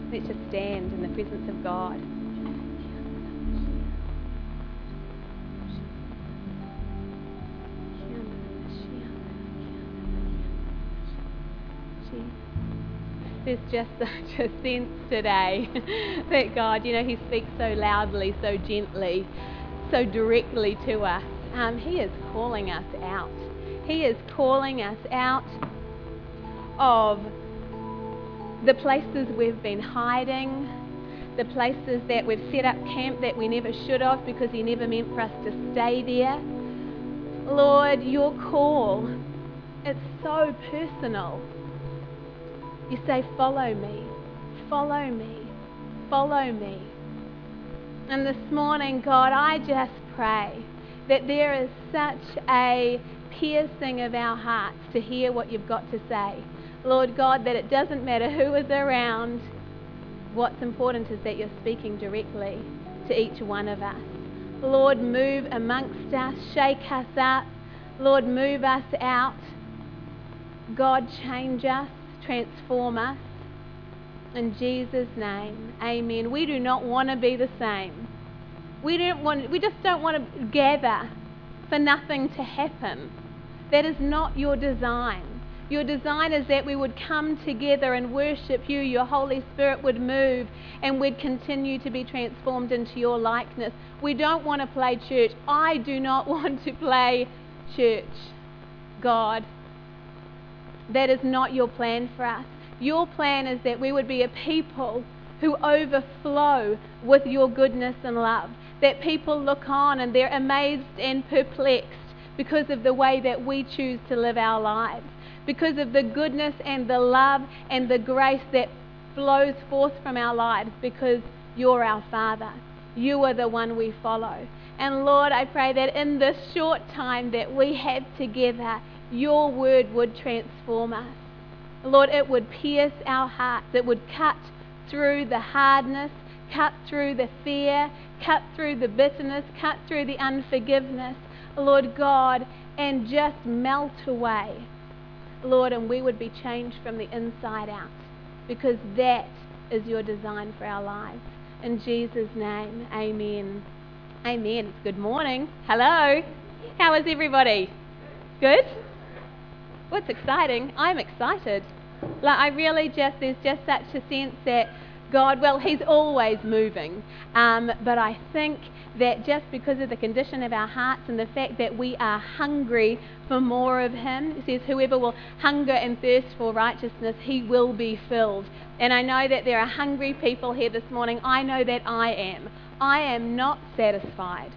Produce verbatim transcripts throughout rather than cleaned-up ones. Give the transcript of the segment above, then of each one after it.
Let's just stand in the presence of God. There's just such a sense today that God, you know, He speaks so loudly, so gently, so directly to us. Um, he is calling us out. He is calling us out of the places we've been hiding, the places that we've set up camp that we never should have because He never meant for us to stay there. Lord, your call, it's so personal. You say, follow me, follow me, follow me. And this morning, God, I just pray that there is such a piercing of our hearts to hear what you've got to say. Lord God, that it doesn't matter who is around. What's important is that you're speaking directly to each one of us. Lord, move amongst us, shake us up. Lord, move us out. God, change us, transform us. In Jesus' name, amen. We do not want to be the same. We don't want. We just don't want to gather for nothing to happen. That is not your design. Your design is that we would come together and worship you. Your Holy Spirit would move and we'd continue to be transformed into your likeness. We don't want to play church. I do not want to play church. God, that is not your plan for us. Your plan is that we would be a people who overflow with your goodness and love. That people look on and they're amazed and perplexed because of the way that we choose to live our lives. Because of the goodness and the love and the grace that flows forth from our lives, because you're our Father. You are the one we follow. And Lord, I pray that in this short time that we have together, your word would transform us. Lord, it would pierce our hearts. It would cut through the hardness, cut through the fear, cut through the bitterness, cut through the unforgiveness, Lord God, and just melt away. Lord, and we would be changed from the inside out, because that is your design for our lives. In Jesus' name, amen. Amen. Good morning. Hello. How is everybody? Good? What's exciting? I'm excited. Like, I really just, there's just such a sense that God, well, He's always moving. Um, but I think that just because of the condition of our hearts and the fact that we are hungry for more of Him, it says, whoever will hunger and thirst for righteousness, he will be filled. And I know that there are hungry people here this morning. I know that I am. I am not satisfied.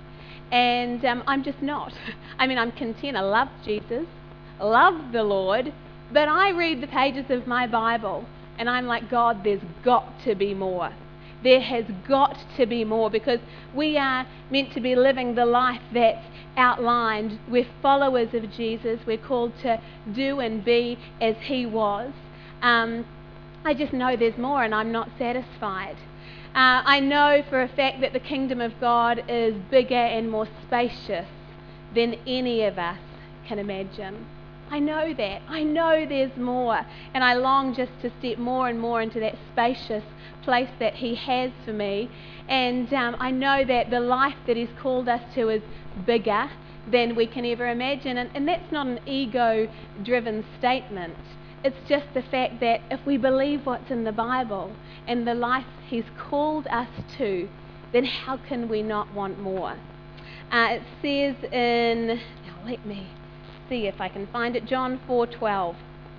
And um, I'm just not. I mean, I'm content. I love Jesus. I love the Lord. But I read the pages of my Bible and I'm like, God, there's got to be more. There has got to be more, because we are meant to be living the life that's outlined. We're followers of Jesus. We're called to do and be as He was. Um, I just know there's more and I'm not satisfied. Uh, I know for a fact that the kingdom of God is bigger and more spacious than any of us can imagine. I know that. I know there's more. And I long just to step more and more into that spacious place that He has for me. And um, I know that the life that He's called us to is bigger than we can ever imagine. And, and that's not an ego-driven statement. It's just the fact that if we believe what's in the Bible and the life He's called us to, then how can we not want more? Uh, it says in... Now let me... see if I can find it. John four twelve.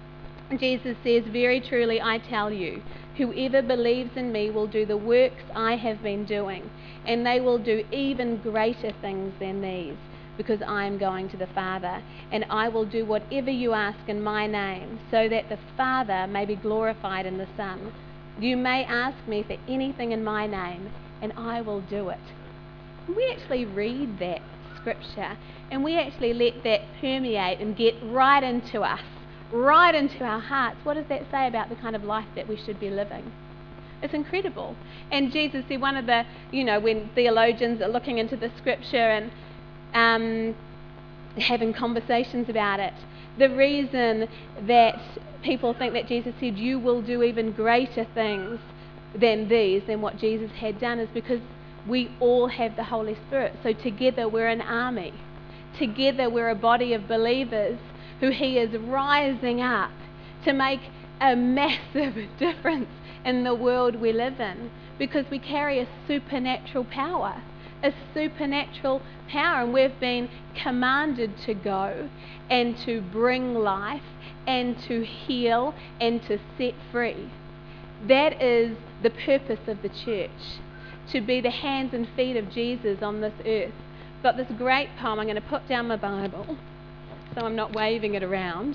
Jesus says, very truly I tell you, whoever believes in me will do the works I have been doing, and they will do even greater things than these, because I am going to the Father, and I will do whatever you ask in my name, so that the Father may be glorified in the Son. You may ask me for anything in my name, and I will do it. We actually read that scripture and we actually let that permeate and get right into us, right into our hearts. What does that say about the kind of life that we should be living? It's incredible. And Jesus said, one of the, you know, when theologians are looking into the scripture and um, having conversations about it, the reason that people think that Jesus said, you will do even greater things, than these, than what Jesus had done, is because we all have the Holy Spirit. So together we're an army. Together we're a body of believers who he is rising up to make a massive difference in the world we live in, because we carry a supernatural power. A supernatural power, and we've been commanded to go and to bring life and to heal and to set free. That is the purpose of the church, to be the hands and feet of Jesus on this earth. I've got this great poem. I'm going to put down my Bible so I'm not waving it around.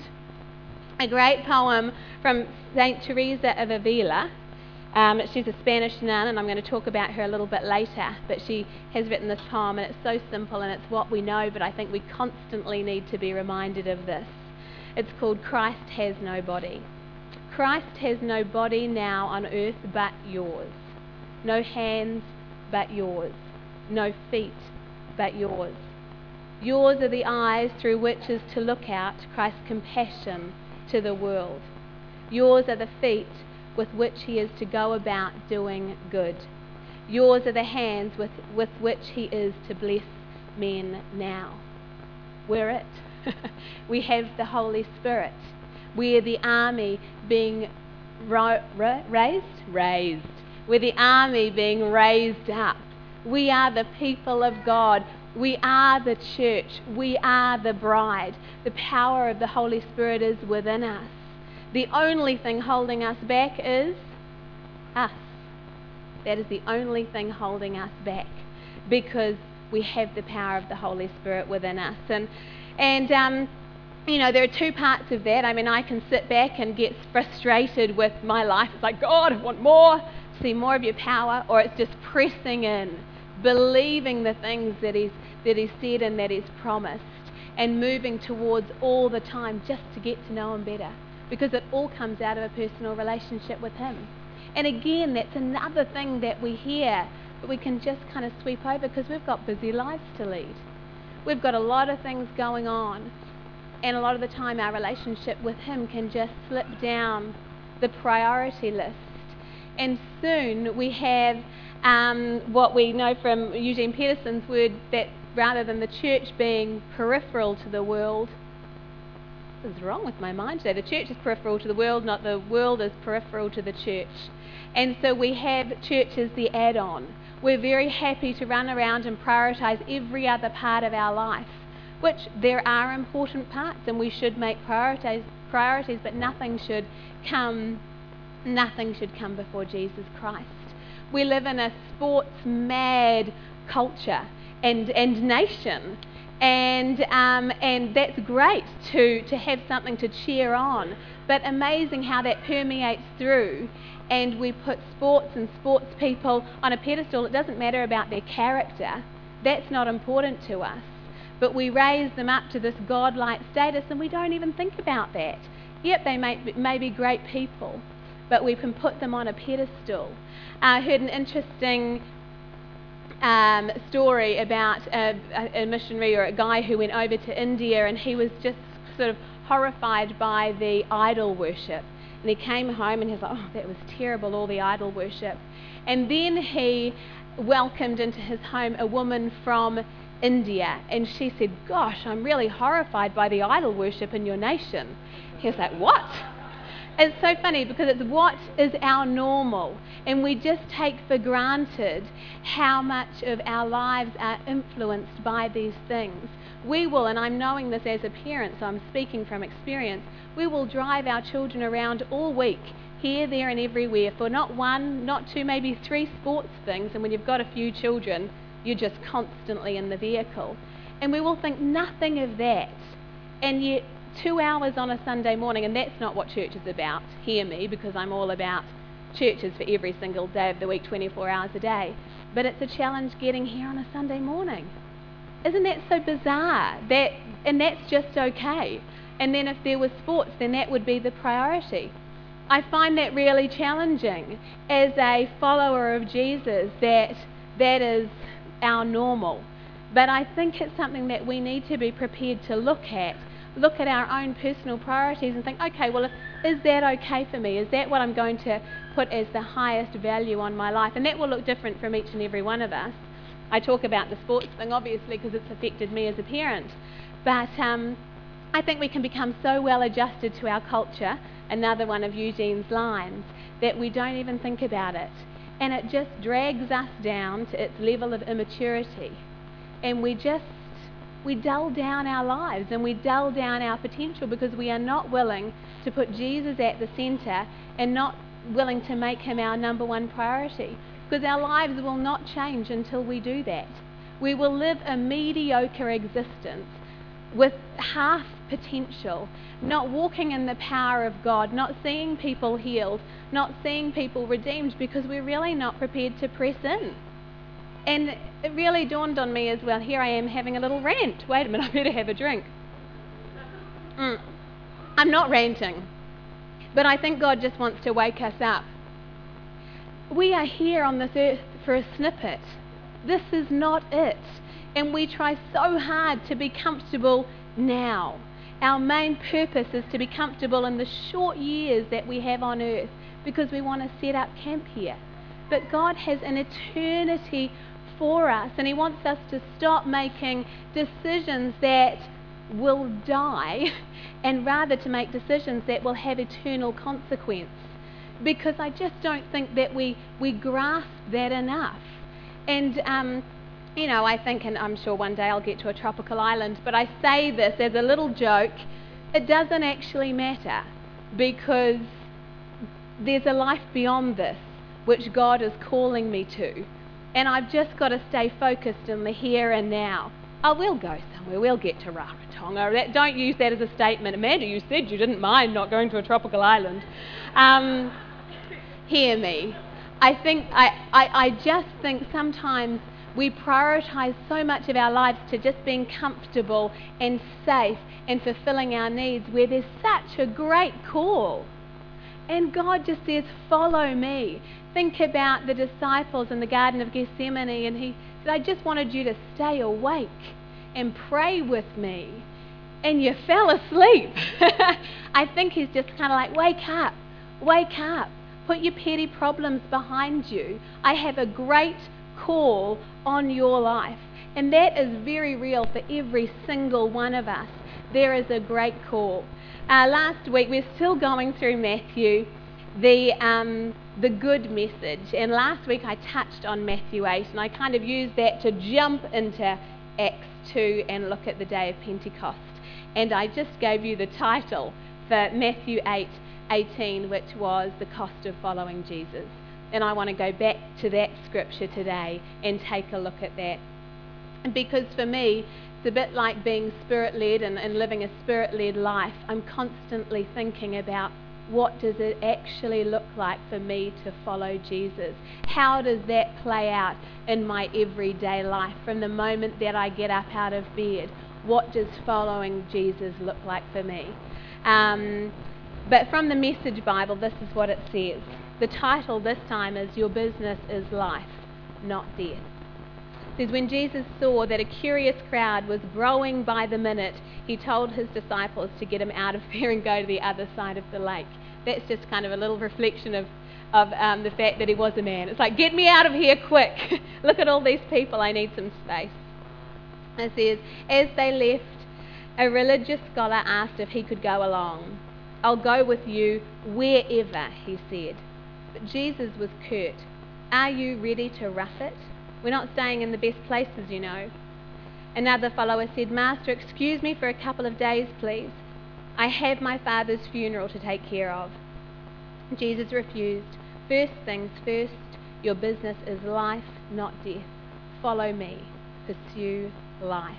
A great poem from Saint Teresa of Avila. Um, she's a Spanish nun, and I'm going to talk about her a little bit later, but she has written this poem, and it's so simple and it's what we know, but I think we constantly need to be reminded of this. It's called Christ Has No Body. Christ has no body now on earth but yours. No hands but yours. No feet but yours. Yours are the eyes through which is to look out Christ's compassion to the world. Yours are the feet with which he is to go about doing good. Yours are the hands with, with which he is to bless men now. We're it. We have the Holy Spirit. We're the army being ro- ra- raised? Raised. We're the army being raised up. We are the people of God. We are the church. We are the bride. The power of the Holy Spirit is within us. The only thing holding us back is us. That is the only thing holding us back, because we have the power of the Holy Spirit within us. And, and um, you know, there are two parts of that. I mean, I can sit back and get frustrated with my life. It's like, God, I want more, see more of your power. Or it's just pressing in, believing the things that he's, that he's said and that he's promised, and moving towards all the time just to get to know him better. Because it all comes out of a personal relationship with him. And again, that's another thing that we hear, but we can just kind of sweep over because we've got busy lives to lead. We've got a lot of things going on, and a lot of the time our relationship with him can just slip down the priority list. And soon we have um, what we know from Eugene Peterson's word, that rather than the church being peripheral to the world, what is wrong with my mind today? The church is peripheral to the world, not the world is peripheral to the church. And so we have church as the add-on. We're very happy to run around and prioritise every other part of our life, which there are important parts, and we should make priorities, priorities, but nothing should come, nothing should come before Jesus Christ. We live in a sports-mad culture and, and nation. And um, and that's great to, to have something to cheer on, but amazing how that permeates through, and we put sports and sports people on a pedestal. It doesn't matter about their character. That's not important to us. But we raise them up to this godlike status, and we don't even think about that. Yep, they may, may be great people, but we can put them on a pedestal. I heard an interesting Um, story about a, a missionary or a guy who went over to India, and he was just sort of horrified by the idol worship. And he came home and he was like, oh, that was terrible, all the idol worship. And then he welcomed into his home a woman from India, and she said, gosh, I'm really horrified by the idol worship in your nation. He was like, what? It's so funny because it's what is our normal, and we just take for granted how much of our lives are influenced by these things. We will, and I'm knowing this as a parent, so I'm speaking from experience, we will drive our children around all week, here, there and everywhere, for not one, not two, maybe three sports things, and when you've got a few children, you're just constantly in the vehicle. And we will think nothing of that, and yet two hours on a Sunday morning, and that's not what church is about, hear me, because I'm all about churches for every single day of the week, twenty-four hours a day, but it's a challenge getting here on a Sunday morning. Isn't that so bizarre? That, and that's just okay. And then if there was sports, then that would be the priority. I find that really challenging as a follower of Jesus, that that is our normal. But I think it's something that we need to be prepared to look at look at our own personal priorities and think, okay, well, if, is that okay for me? Is that what I'm going to put as the highest value on my life? And that will look different from each and every one of us. I talk about the sports thing, obviously, because it's affected me as a parent. But um, I think we can become so well adjusted to our culture, another one of Eugene's lines, that we don't even think about it. And it just drags us down to its level of immaturity. And we just, we dull down our lives and we dull down our potential because we are not willing to put Jesus at the centre and not willing to make him our number one priority. Because our lives will not change until we do that. We will live a mediocre existence with half potential, not walking in the power of God, not seeing people healed, not seeing people redeemed, because we're really not prepared to press in. And it really dawned on me as well, here I am having a little rant. Wait a minute, I better have a drink. Mm. I'm not ranting, but I think God just wants to wake us up. We are here on this earth for a snippet. This is not it. And we try so hard to be comfortable now. Our main purpose is to be comfortable in the short years that we have on earth because we want to set up camp here. But God has an eternity for us, and he wants us to stop making decisions that will die and rather to make decisions that will have eternal consequence. Because I just don't think that we, we grasp that enough. And um, you know, I think, and I'm sure one day I'll get to a tropical island, but I say this as a little joke, it doesn't actually matter because there's a life beyond this which God is calling me to. And I've just got to stay focused in the here and now. I will go somewhere, we'll get to Rarotonga. That, don't use that as a statement. Amanda, you said you didn't mind not going to a tropical island. Um, hear me. I think, I, I, I just think sometimes we prioritise so much of our lives to just being comfortable and safe and fulfilling our needs where there's such a great call. And God just says, follow me. Think about the disciples in the Garden of Gethsemane, and he said, I just wanted you to stay awake and pray with me. And you fell asleep. I think he's just kind of like, wake up, wake up. Put your petty problems behind you. I have a great call on your life. And that is very real for every single one of us. There is a great call. Uh, last week, we're still going through Matthew, the um, the good message. And last week, I touched on Matthew eight, and I kind of used that to jump into Acts two and look at the day of Pentecost. And I just gave you the title for Matthew eight eighteen, which was The Cost of Following Jesus. And I want to go back to that scripture today and take a look at that. Because for me, it's a bit like being spirit-led and, and living a spirit-led life. I'm constantly thinking about what does it actually look like for me to follow Jesus? How does that play out in my everyday life? From the moment that I get up out of bed, what does following Jesus look like for me? Um, but from the Message Bible, this is what it says. The title this time is Your Business is Life, Not Death. It says, when Jesus saw that a curious crowd was growing by the minute, he told his disciples to get him out of there and go to the other side of the lake. That's just kind of a little reflection of, of um, the fact that he was a man. It's like, get me out of here quick. Look at all these people, I need some space. It says, as they left, a religious scholar asked if he could go along. I'll go with you wherever, he said. But Jesus was curt. Are you ready to rough it? We're not staying in the best places, you know. Another follower said, Master, excuse me for a couple of days, please. I have my father's funeral to take care of. Jesus refused. First things first, your business is life, not death. Follow me. Pursue life.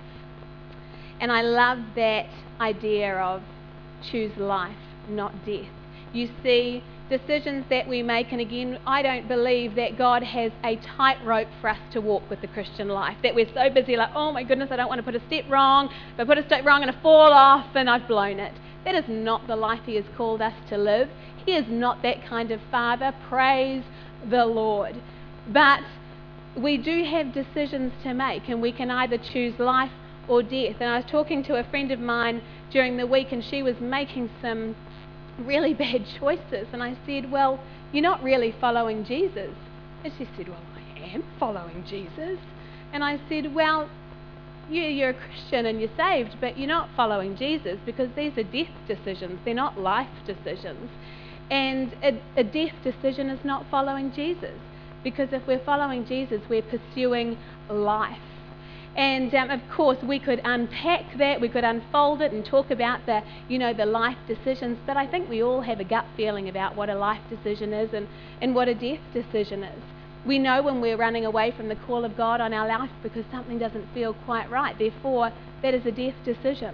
And I love that idea of choose life, not death. You see, decisions that we make, and again, I don't believe that God has a tightrope for us to walk with the Christian life, that we're so busy like, oh my goodness, I don't want to put a step wrong. If I put a step wrong, I'm going to fall off and I've blown it. That is not the life he has called us to live. He is not that kind of father. Praise the Lord. But we do have decisions to make, and we can either choose life or death. And I was talking to a friend of mine during the week, and she was making some really bad choices. And I said, well, you're not really following Jesus. And she said, well, I am following Jesus. And I said, well, you, you're a Christian and you're saved, but you're not following Jesus, because these are death decisions. They're not life decisions. And a, a death decision is not following Jesus, because if we're following Jesus, we're pursuing life. And um, of course, we could unpack that, we could unfold it and talk about the, you know, the life decisions. But I think we all have a gut feeling about what a life decision is and, and what a death decision is. We know when we're running away from the call of God on our life because something doesn't feel quite right. Therefore, that is a death decision.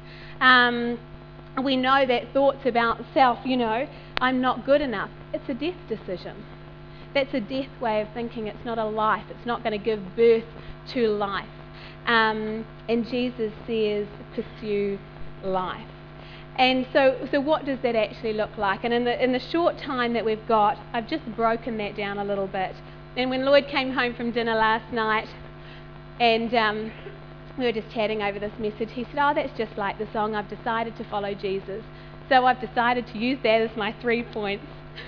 Um, we know that thoughts about self, you know, I'm not good enough. It's a death decision. That's a death way of thinking. It's not a life. It's not going to give birth to life. Um, and Jesus says, pursue life. And so, so what does that actually look like? And in the in the short time that we've got, I've just broken that down a little bit. And when Lloyd came home from dinner last night, and um, we were just chatting over this message, he said, oh, that's just like the song, I've decided to follow Jesus. So I've decided to use that as my three points.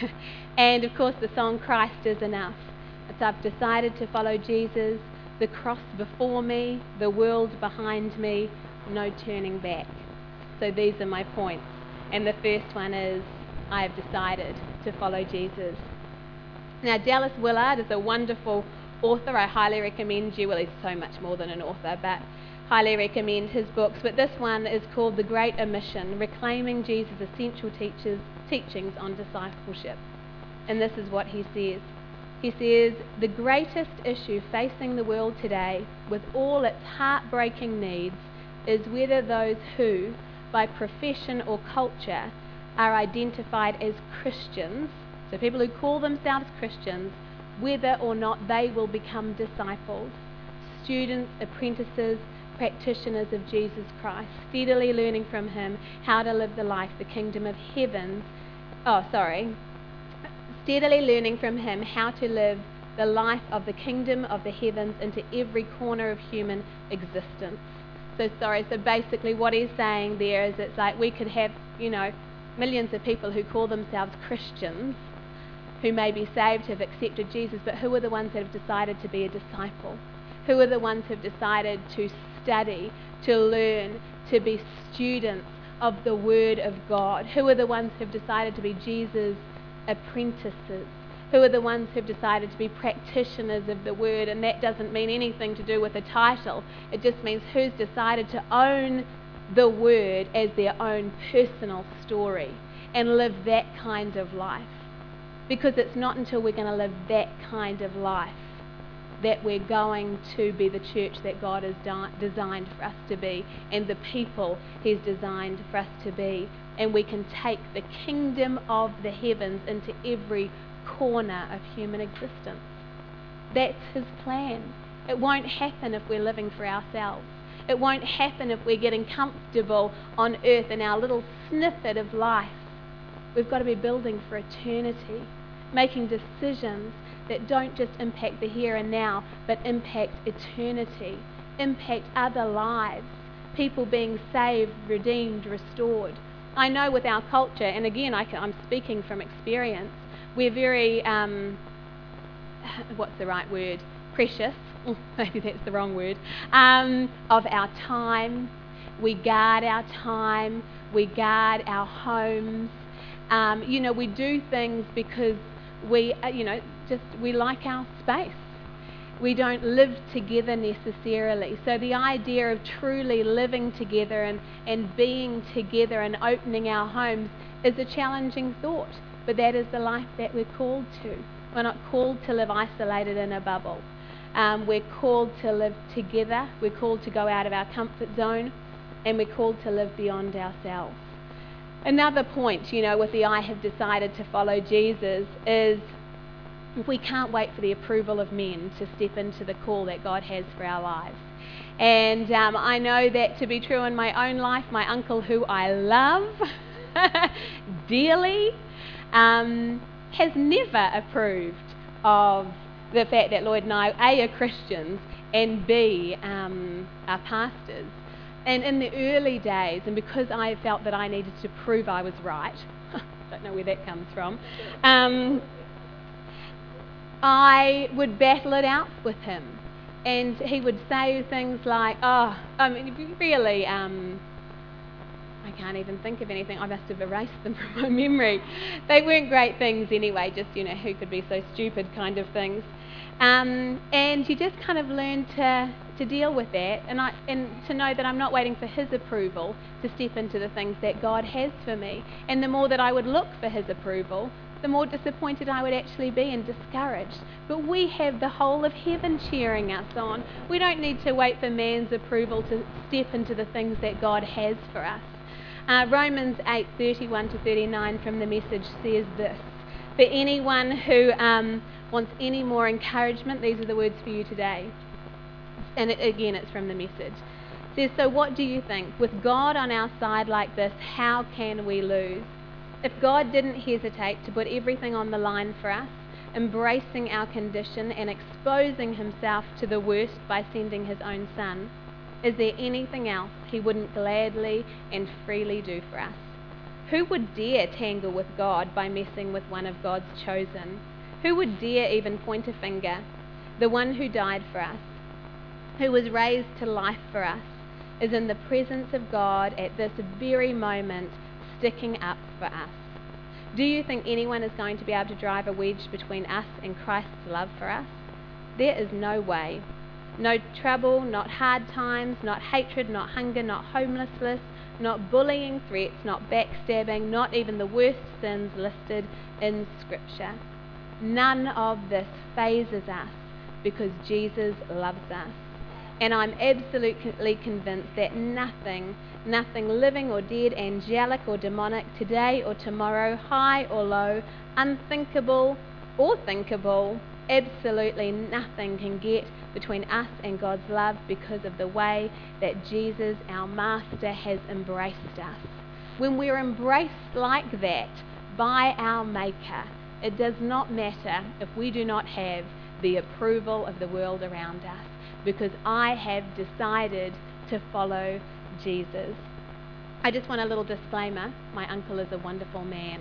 And of course, the song Christ is Enough. It's I've decided to follow Jesus, the cross before me, the world behind me, no turning back. So these are my points. And the first one is, I have decided to follow Jesus. Now, Dallas Willard is a wonderful author. I highly recommend you, well, he's so much more than an author, but highly recommend his books. But this one is called The Great Omission, Reclaiming Jesus' Essential Teachers, Teachings on Discipleship. And this is what he says. He says, the greatest issue facing the world today, with all its heartbreaking needs, is whether those who, by profession or culture, are identified as Christians, so people who call themselves Christians, whether or not they will become disciples, students, apprentices, practitioners of Jesus Christ, steadily learning from him how to live the life the kingdom of heavens, oh, sorry, steadily learning from him how to live the life of the kingdom of the heavens into every corner of human existence. So sorry, so basically what he's saying there is it's like we could have, you know, millions of people who call themselves Christians, who may be saved, have accepted Jesus, but who are the ones that have decided to be a disciple? Who are the ones who have decided to study, to learn, to be students of the Word of God? Who are the ones who have decided to be Jesus' apprentices? Who are the ones who have decided to be practitioners of the Word? And that doesn't mean anything to do with a title. It just means who's decided to own the Word as their own personal story and live that kind of life. Because it's not until we're going to live that kind of life that we're going to be the church that God has di- designed for us to be and the people he's designed for us to be. And we can take the kingdom of the heavens into every corner of human existence. That's his plan. It won't happen if we're living for ourselves. It won't happen if we're getting comfortable on earth in our little snippet of life. We've got to be building for eternity, making decisions that don't just impact the here and now, but impact eternity, impact other lives, people being saved, redeemed, restored. I know with our culture, and again, I can, I'm speaking from experience, we're very, um, what's the right word, precious, maybe that's the wrong word, um, of our time. We guard our time, we guard our homes. Um, you know, we do things because we, uh, you know, just we like our space. We don't live together necessarily. So the idea of truly living together and, and being together and opening our homes is a challenging thought. But that is the life that we're called to. We're not called to live isolated in a bubble. Um, we're called to live together. We're called to go out of our comfort zone. And we're called to live beyond ourselves. Another point, you know, with the I have decided to follow Jesus is we can't wait for the approval of men to step into the call that God has for our lives. And um, I know that to be true in my own life. My uncle, who I love dearly, um, has never approved of the fact that Lloyd and I, A, are Christians, and B, um, are pastors. And in the early days, and because I felt that I needed to prove I was right, don't know where that comes from, um, I would battle it out with him. And he would say things like, oh, I mean, really, um, I can't even think of anything. I must have erased them from my memory. They weren't great things anyway, just, you know, who could be so stupid kind of things. Um, and you just kind of learn to, to deal with that and, I, and to know that I'm not waiting for his approval to step into the things that God has for me. And the more that I would look for his approval, the more disappointed I would actually be and discouraged. But we have the whole of heaven cheering us on. We don't need to wait for man's approval to step into the things that God has for us. Uh, Romans eight thirty-one to thirty-nine from the Message says this: for anyone who um, wants any more encouragement, these are the words for you today. And it, again, it's from the Message. It says, so what do you think? With God on our side like this, how can we lose? If God didn't hesitate to put everything on the line for us, embracing our condition and exposing himself to the worst by sending his own son, is there anything else he wouldn't gladly and freely do for us? Who would dare tangle with God by messing with one of God's chosen? Who would dare even point a finger? The one who died for us, who was raised to life for us, is in the presence of God at this very moment, sticking up for us. Do you think anyone is going to be able to drive a wedge between us and Christ's love for us? There is no way. No trouble, not hard times, not hatred, not hunger, not homelessness, not bullying, threats, not backstabbing, not even the worst sins listed in Scripture. None of this phases us because Jesus loves us. And I'm absolutely convinced that nothing, nothing living or dead, angelic or demonic, today or tomorrow, high or low, unthinkable or thinkable, absolutely nothing can get between us and God's love because of the way that Jesus, our Master, has embraced us. When we're embraced like that by our Maker, it does not matter if we do not have the approval of the world around us, because I have decided to follow Jesus. I just want a little disclaimer. My uncle is a wonderful man.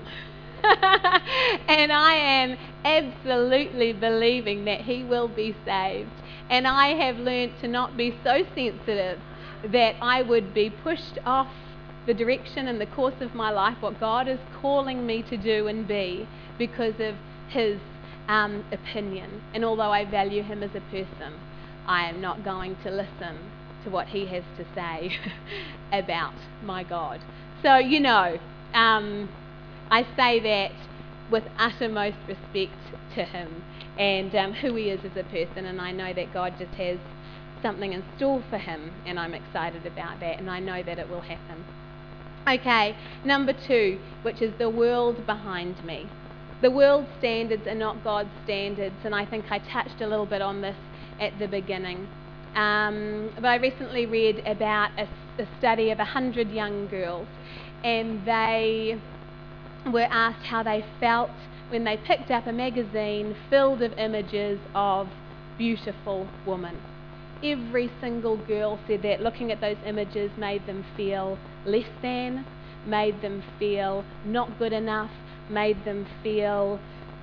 And I am absolutely believing that he will be saved. And I have learnt to not be so sensitive that I would be pushed off the direction and the course of my life, what God is calling me to do and be, because of his um, opinion. And although I value him as a person, I am not going to listen to what he has to say about my God. So, you know, um, I say that with uttermost respect to him and um, who he is as a person, and I know that God just has something in store for him, and I'm excited about that, and I know that it will happen. Okay, number two, which is the world behind me. The world's standards are not God's standards, and I think I touched a little bit on this at the beginning. Um, but I recently read about a, a study of one hundred young girls, and they were asked how they felt when they picked up a magazine filled of images of beautiful women. Every single girl said that looking at those images made them feel less than, made them feel not good enough, made them feel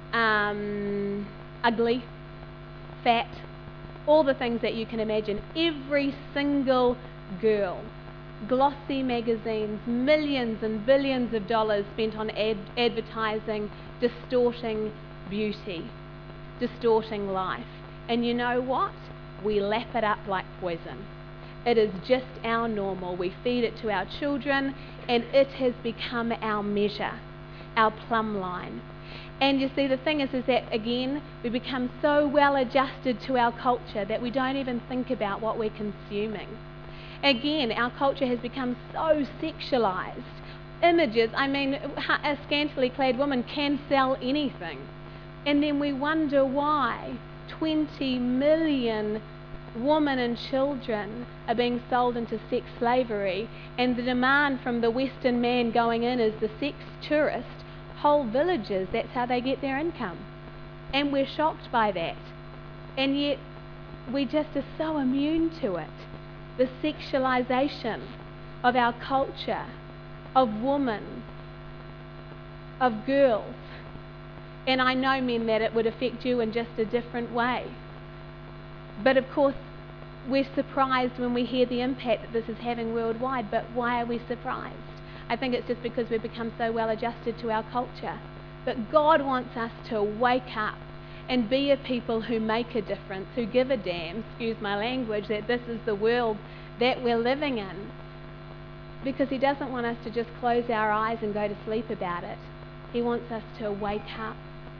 um, ugly, fat, all the things that you can imagine. Every single girl. Glossy magazines, millions and billions of dollars spent on ad- advertising, distorting beauty, distorting life. And you know what? We lap it up like poison. It is just our normal. We feed it to our children, and it has become our measure, our plumb line. And you see, the thing is, is that, again, we become so well adjusted to our culture that we don't even think about what we're consuming. Again, our culture has become so sexualized. Images, I mean, a scantily clad woman can sell anything. And then we wonder why twenty million women and children are being sold into sex slavery, and the demand from the Western man going in is the sex tourist. Whole villages, that's how they get their income. And we're shocked by that. And yet we just are so immune to it. the sexualization of our culture, of women, of girls. And I know, men, that it would affect you in just a different way. But of course, we're surprised when we hear the impact that this is having worldwide. But why are we surprised? I think it's just because we've become so well adjusted to our culture. But God wants us to wake up and be a people who make a difference, who give a damn, excuse my language, that this is the world that we're living in. Because he doesn't want us to just close our eyes and go to sleep about it. He wants us to wake up.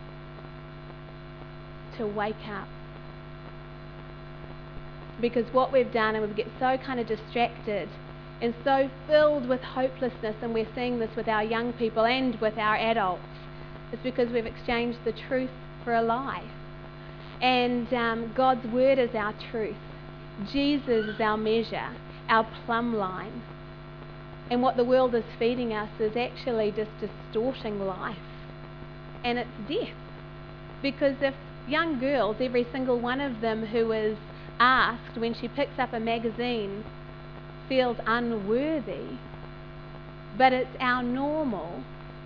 To wake up. Because what we've done, and we get so kind of distracted and so filled with hopelessness, and we're seeing this with our young people and with our adults, is because we've exchanged the truth for a lie. And um, God's word is our truth. Jesus is our measure, our plumb line. And what the world is feeding us is actually just distorting life. And it's death. Because if young girls, every single one of them who is asked when she picks up a magazine, feels unworthy, but it's our normal,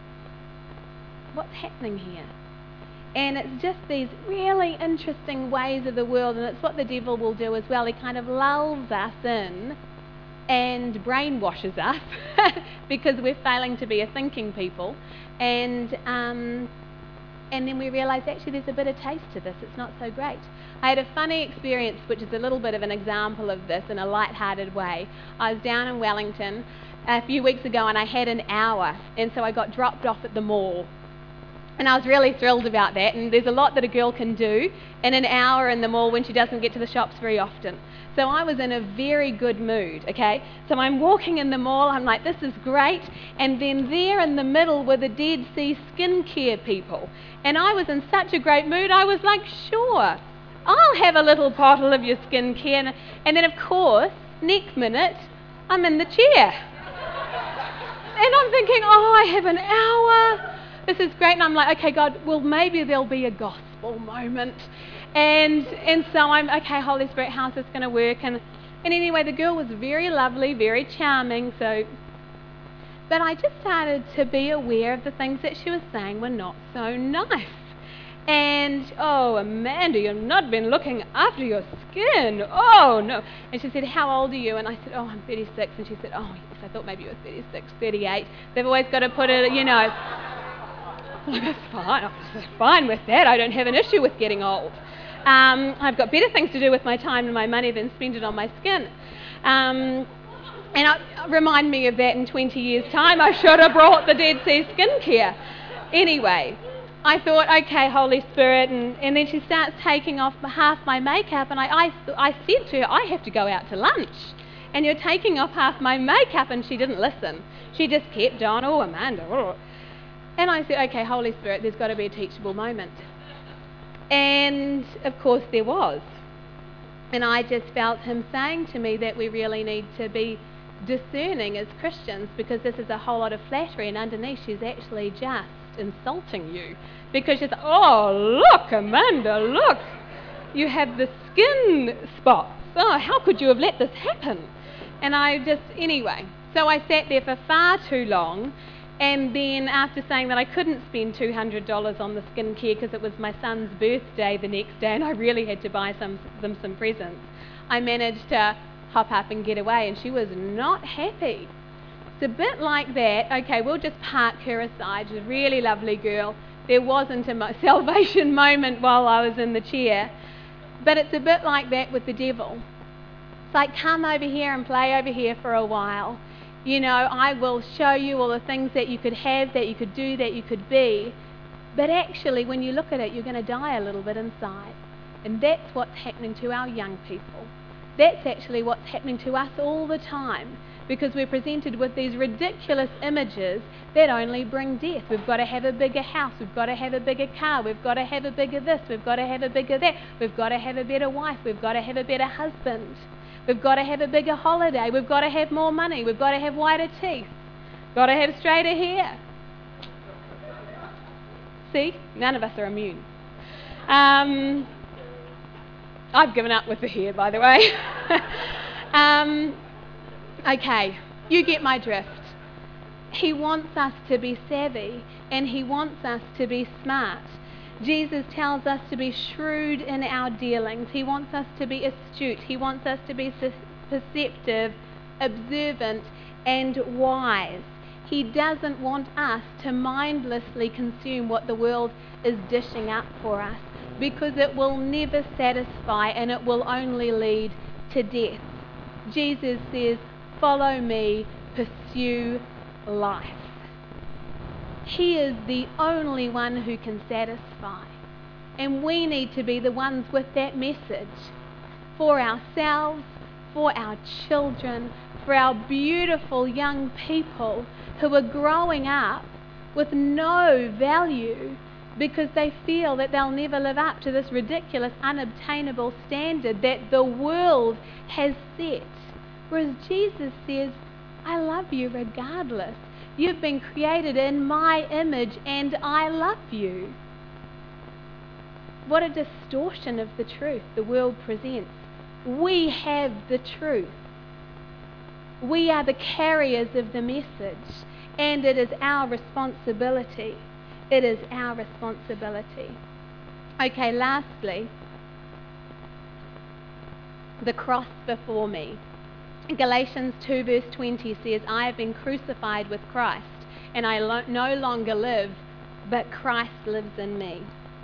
what's happening here? And it's just these really interesting ways of the world, and it's what the devil will do as well. He kind of lulls us in and brainwashes us because we're failing to be a thinking people, and um, and then we realise actually there's a bit of taste to this. It's not so great. I had a funny experience, which is a little bit of an example of this in a light-hearted way. I was down in Wellington a few weeks ago, and I had an hour, and so I got dropped off at the mall. And I was really thrilled about that, and there's a lot that a girl can do in an hour in the mall when she doesn't get to the shops very often. So I was in a very good mood, okay? So I'm walking in the mall, I'm like, this is great, and then there in the middle were the Dead Sea skincare people. And I was in such a great mood, I was like, sure, I'll have a little bottle of your skincare. And then, of course, next minute, I'm in the chair. And I'm thinking, oh, I have an hour. This is great. And I'm like, okay, God, well, maybe there'll be a gospel moment. And and so I'm, okay, Holy Spirit, how's this going to work? And, and anyway, the girl was very lovely, very charming. So, but I just started to be aware of the things that she was saying were not so nice. And, oh, Amanda, you've not been looking after your skin. Oh, no. And she said, how old are you? And I said, oh, I'm thirty-six. And she said, oh, yes, I thought maybe you were thirty-six, thirty-eight. They've always got to put it, you know. Well, that's fine. I'm fine with that. I don't have an issue with getting old. Um, I've got better things to do with my time and my money than spend it on my skin. Um, and I, remind me of that in twenty years' time. I should have brought the Dead Sea skincare. Anyway, I thought, okay, Holy Spirit, and, and then she starts taking off half my makeup, and I, I, I said to her, I have to go out to lunch, and you're taking off half my makeup, and she didn't listen. She just kept on, oh, Amanda, oh. And I said, okay, Holy Spirit, there's got to be a teachable moment. And, of course, there was. And I just felt him saying to me that we really need to be discerning as Christians, because this is a whole lot of flattery, and underneath she's actually just insulting you. Because she's like, oh, look, Amanda, look. You have the skin spots. Oh, how could you have let this happen? And I just, anyway. So I sat there for far too long. And then after saying that I couldn't spend two hundred dollars on the skincare because it was my son's birthday the next day and I really had to buy some them some presents, I managed to hop up and get away, and she was not happy. It's a bit like that. Okay, we'll just park her aside. She's a really lovely girl. There wasn't a mo- salvation moment while I was in the chair. But it's a bit like that with the devil. It's like, come over here and play over here for a while. You know, I will show you all the things that you could have, that you could do, that you could be. But actually, when you look at it, you're going to die a little bit inside. And that's what's happening to our young people. That's actually what's happening to us all the time. Because we're presented with these ridiculous images that only bring death. We've got to have a bigger house. We've got to have a bigger car. We've got to have a bigger this. We've got to have a bigger that. We've got to have a better wife. We've got to have a better husband. We've got to have a bigger holiday. We've got to have more money. We've got to have whiter teeth. Got to have straighter hair. See? None of us are immune. Um, I've given up with the hair, by the way. Um, okay, you get my drift. He wants us to be savvy, and he wants us to be smart. Jesus tells us to be shrewd in our dealings. He wants us to be astute. He wants us to be perceptive, observant, and wise. He doesn't want us to mindlessly consume what the world is dishing up for us, because it will never satisfy and it will only lead to death. Jesus says, follow me, pursue life. He is the only one who can satisfy. And we need to be the ones with that message for ourselves, for our children, for our beautiful young people who are growing up with no value because they feel that they'll never live up to this ridiculous, unobtainable standard that the world has set. Whereas Jesus says, I love you regardless. You've been created in my image and I love you. What a distortion of the truth the world presents. We have the truth. We are the carriers of the message, and it is our responsibility. It is our responsibility. Okay, lastly, the cross before me. Galatians two verse twenty says, I have been crucified with Christ, and I lo- no longer live, but Christ lives in me.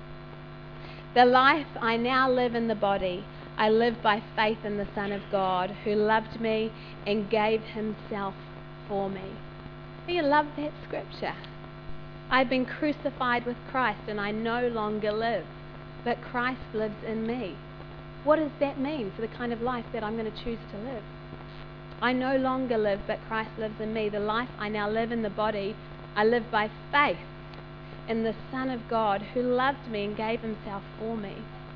The life I now live in the body, I live by faith in the Son of God, who loved me and gave himself for me. Do you love that scripture? I've been crucified with Christ, and I no longer live, but Christ lives in me. What does that mean for the kind of life that I'm going to choose to live? I no longer live, but Christ lives in me. The life I now live in the body, I live by faith in the Son of God who loved me and gave himself for me.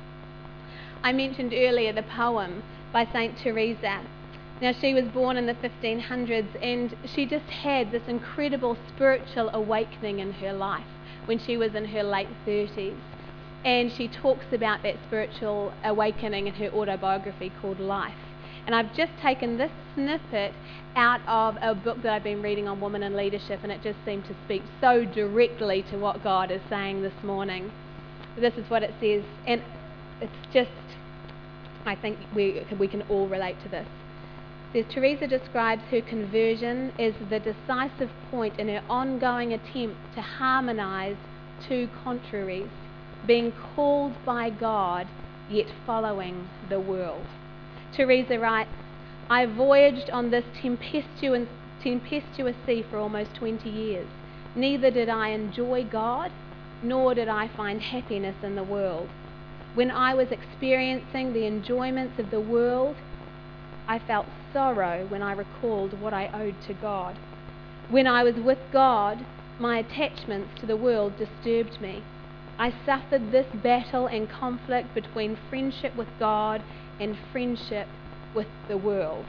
I mentioned earlier the poem by Saint Teresa. Now, she was born in the fifteen hundreds, and she just had this incredible spiritual awakening in her life when she was in her late thirties. And she talks about that spiritual awakening in her autobiography called Life. And I've just taken this snippet out of a book that I've been reading on women in leadership, and it just seemed to speak so directly to what God is saying this morning. This is what it says, and it's just, I think we, we can all relate to this. It says, Teresa describes her conversion as the decisive point in her ongoing attempt to harmonise two contraries, being called by God, yet following the world. Teresa writes, I voyaged on this tempestuous, tempestuous sea for almost twenty years. Neither did I enjoy God, nor did I find happiness in the world. When I was experiencing the enjoyments of the world, I felt sorrow when I recalled what I owed to God. When I was with God, my attachments to the world disturbed me. I suffered this battle and conflict between friendship with God and friendship with the world.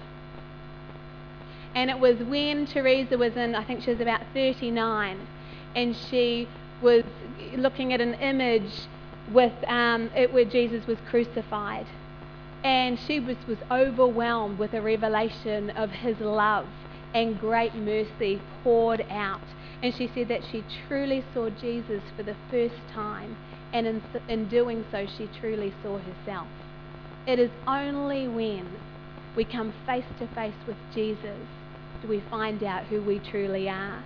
And it was when Teresa was in, I think she was about thirty-nine, and she was looking at an image with um, it where Jesus was crucified. And she was, was overwhelmed with a revelation of his love and great mercy poured out. And she said that she truly saw Jesus for the first time, and in, in doing so, she truly saw herself. It is only when we come face to face with Jesus do we find out who we truly are.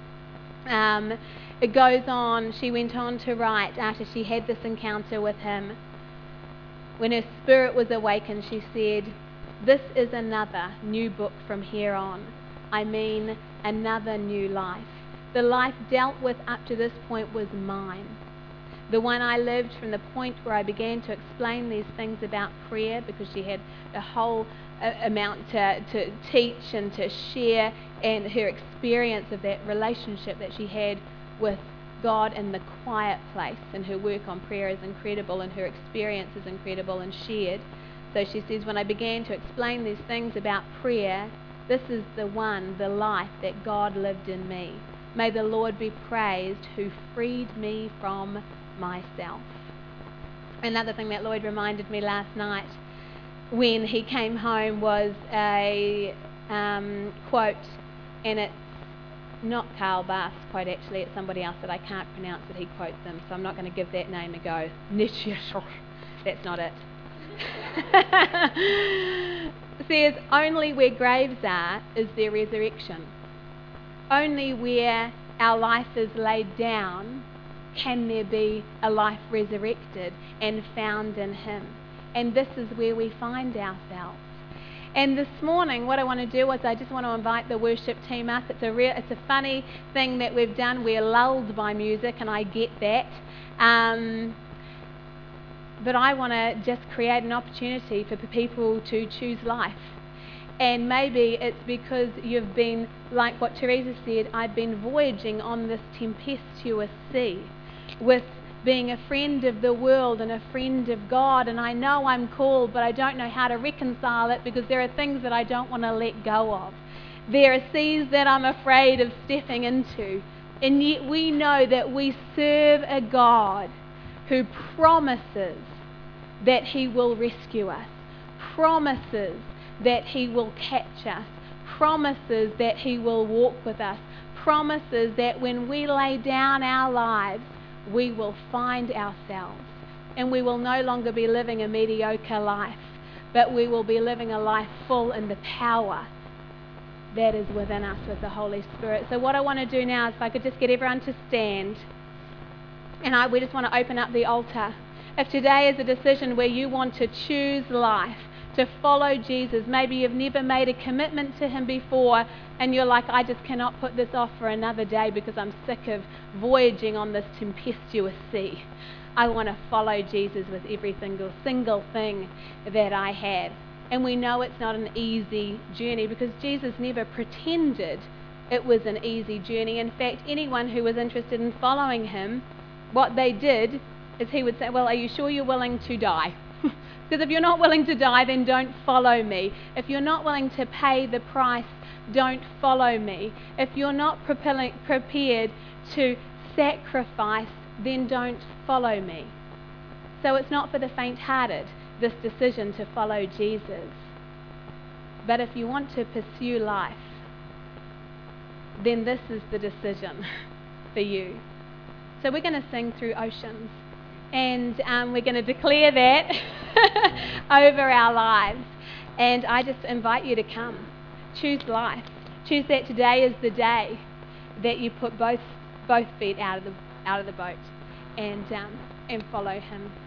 Um, it goes on, she went on to write after she had this encounter with him. When her spirit was awakened, she said, this is another new book from here on. I mean, another new life. The life dealt with up to this point was mine. The one I lived from the point where I began to explain these things about prayer, because she had a whole uh, amount to, to teach and to share, and her experience of that relationship that she had with God in the quiet place, and her work on prayer is incredible, and her experience is incredible and shared. So she says, when I began to explain these things about prayer, this is the one, the life that God lived in me. May the Lord be praised who freed me from myself. Another thing that Lloyd reminded me last night, when he came home was a um, quote, and it's not Karl Barth's quote actually, it's somebody else that I can't pronounce that he quotes them, so I'm not going to give that name a go. Nietzsche, that's not it. Says, only where graves are is there resurrection. Only where our life is laid down can there be a life resurrected and found in him. And this is where we find ourselves. And this morning, what I want to do is I just want to invite the worship team up. It's a real, it's a funny thing that we've done. We're lulled by music, and I get that. Um, but I want to just create an opportunity for people to choose life. And maybe it's because you've been, like what Teresa said, I've been voyaging on this tempestuous sea with being a friend of the world and a friend of God, and I know I'm called, but I don't know how to reconcile it because there are things that I don't want to let go of. There are seas that I'm afraid of stepping into, and yet we know that we serve a God who promises that he will rescue us, promises that he will catch us, promises that he will walk with us, promises that when we lay down our lives, we will find ourselves, and we will no longer be living a mediocre life, but we will be living a life full in the power that is within us with the Holy Spirit. So what I want to do now is if I could just get everyone to stand, and I, we just want to open up the altar. If today is a decision where you want to choose life, to follow Jesus, maybe you've never made a commitment to him before, and you're like, I just cannot put this off for another day because I'm sick of voyaging on this tempestuous sea. I want to follow Jesus with every single, single thing that I have. And we know it's not an easy journey because Jesus never pretended it was an easy journey. In fact, anyone who was interested in following him, what they did is he would say, well, are you sure you're willing to die? Because if you're not willing to die, then don't follow me. If you're not willing to pay the price, don't follow me. If you're not prepared to sacrifice, then don't follow me. So it's not for the faint-hearted, this decision to follow Jesus. But if you want to pursue life, then this is the decision for you. So we're going to sing through Oceans. And um, we're going to declare that over our lives. And I just invite you to come. Choose life. Choose that today is the day that you put both both feet out of the out of the boat and um, and follow him.